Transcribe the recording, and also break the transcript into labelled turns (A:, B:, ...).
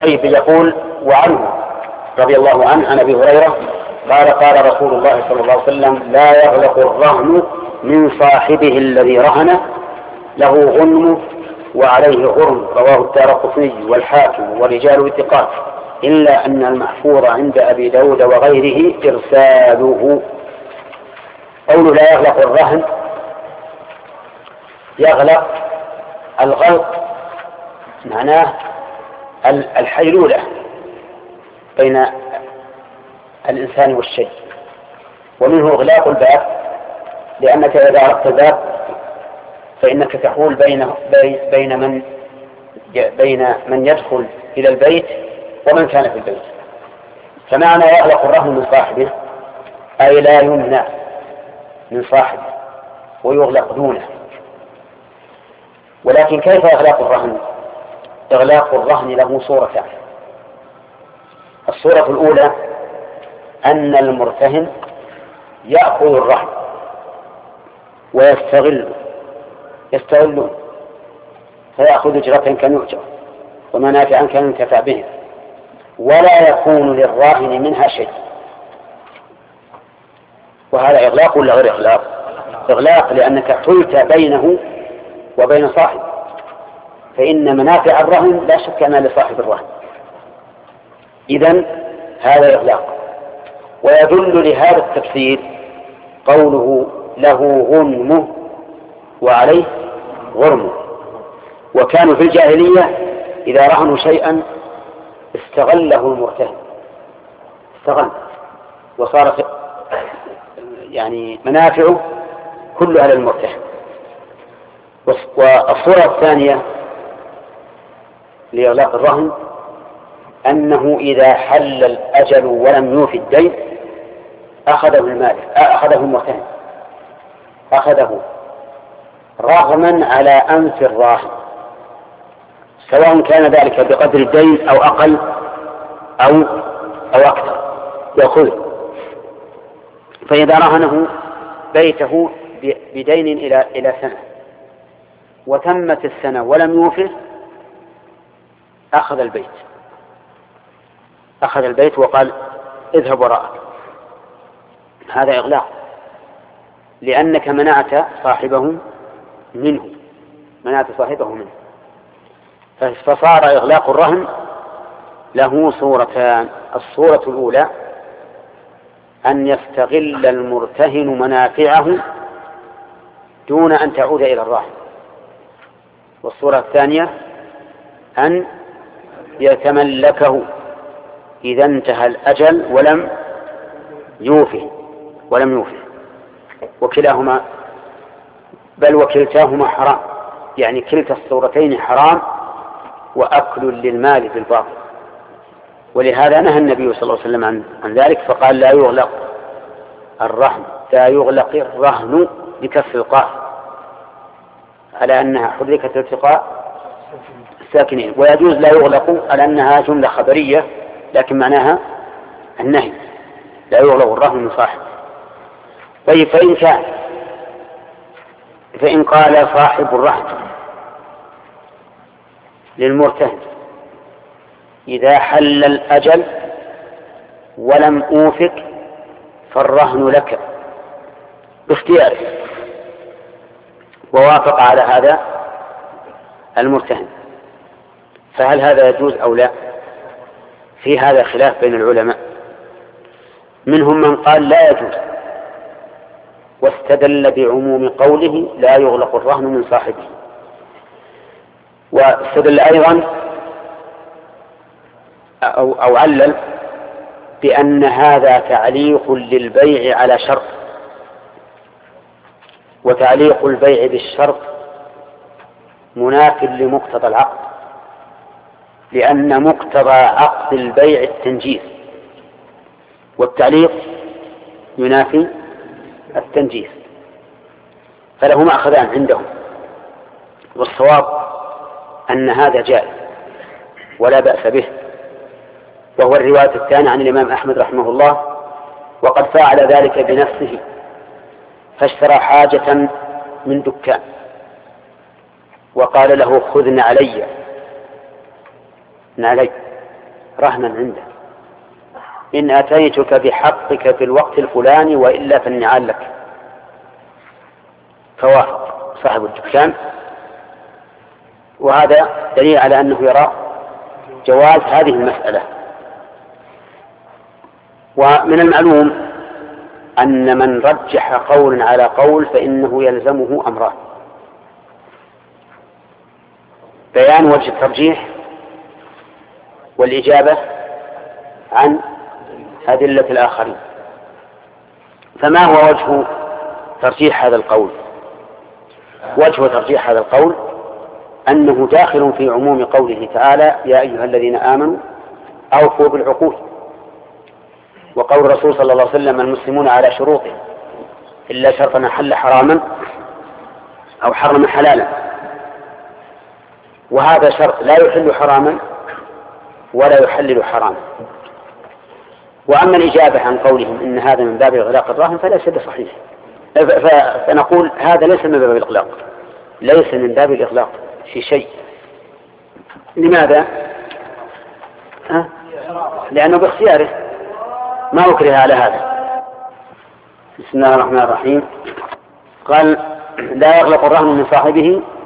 A: طيب يقول وعنه رضي الله عنه عن أبي هريرة قال رسول الله صلى الله عليه وسلم لا يغلق الرهن من صاحبه الذي رهن له غنم وعليه غرم. رواه الدارقطني والحاكم ورجال الثقات إلا أن المحفوظ عند أبي داود وغيره إرساله. قوله لا يغلق الرهن، يغلق الغلق معناه الحيلولة بين الإنسان والشيء، ومنه إغلاق الباب، لأنك إذا أغلقت الباب فإنك تحول بين من يدخل إلى البيت ومن كان في البيت. فمعنى يغلق الرهن من صاحبه أي لا يمنع من صاحبه ويغلق دونه. ولكن كيف إغلاق الرهن؟ إغلاق الرهن له صورتان. الصورة الأولى أن المرتهن يأخذ الرهن ويستغله فيأخذ أجرة كان يؤجر ومنافعا كان ينتفع به، ولا يكون للراهن منها شيء. وهذا إغلاق ولا غير إغلاق؟ إغلاق، لأنك حلت بينه وبين صاحب، فإن منافع الرهن لا شك أنها لصاحب الرهن. إذن هذا إغلاق. ويدل لهذا التفسير قوله له غنمه وعليه غرمه. وكانوا في الجاهلية إذا رهنوا شيئا استغله المرتهن، استغل وصارت منافعه كلها للمرتهن. والصورة الثانية لإغلاق الرهن أنه إذا حل الأجل ولم يوفي الدين أخذه المالك، أخذه المرتهن، أخذه رغما على أنف الراهن، سواء كان ذلك بقدر الدين أو أقل أو أكثر يأخذه. فإذا رهنه بيته بدين إلى سنة وتمت السنة ولم يوفه أخذ البيت وقال اذهب وراءك. هذا إغلاق، لأنك منعت صاحبه منه. فصار إغلاق الرهن له صورتان. الصورة الأولى أن يستغل المرتهن منافعه دون أن تعود إلى الراهن. والصورة الثانية أن يتملكه إذا انتهى الأجل ولم يوفه. وكلاهما بل وكلتاهما حرام، يعني كلتا الصورتين حرام وأكل للمال بالباطل. ولهذا نهى النبي صلى الله عليه وسلم عن ذلك، فقال لا يغلق الرهن بكسر القاف على أنها حركت التقاء الساكنين، ويجوز لا يغلق على أنها جملة خبرية لكن معناها النهي، لا يغلق الرهن من صاحب. طيب فإن قال صاحب الرهن للمرتهن إذا حل الأجل ولم أوفك فالرهن لك باختيارك، ووافق على هذا المرتهن، فهل هذا يجوز أو لا؟ في هذا خلاف بين العلماء. منهم من قال لا يجوز واستدل بعموم قوله لا يغلق الرهن من صاحبه، واستدل أيضا أو علل بأن هذا تعليق للبيع على شرط، وتعليق البيع بالشرط مناف لمقتضى العقد، لأن مقتضى عقد البيع التنجيز، والتعليق ينافي التنجيز، فلهما أخذان عندهم. والصواب أن هذا جائز ولا بأس به، وهو الرواية الثانية عن الإمام أحمد رحمه الله، وقد فعل ذلك بنفسه، فاشترى حاجة من دكان وقال له خذ نعلي رهنا عنده، إن أتيتك بحقك في الوقت الفلاني وإلا فالنعال لك. فوافق صاحب الدكان، وهذا دليل على أنه يرى جواز هذه المسألة. ومن المعلوم أن من رجح قولا على قول فإنه يلزمه أمران: بيان وجه الترجيح، والإجابة عن أدلة الآخرين. فما هو وجه ترجيح هذا القول؟ وجه ترجيح هذا القول أنه داخل في عموم قوله تعالى: يا أيها الذين آمنوا أوفوا بالعقود. وقول الرسول صلى الله عليه وسلم: المسلمون على شروطهم إلا شرطا حل حراما أو حرم حلالا. وهذا شرط لا يحل حراما ولا يحلل حراما. وأما الإجابة عن قولهم إن هذا من باب إغلاق الرهن فليس بصحيح، فنقول هذا ليس من باب الإغلاق، ليس من باب الإغلاق في شيء. لماذا؟ لأنه باختياره، ما أكره على هذا. بسم الله الرحمن الرحيم. قال: لا يغلق الرهن من صاحبه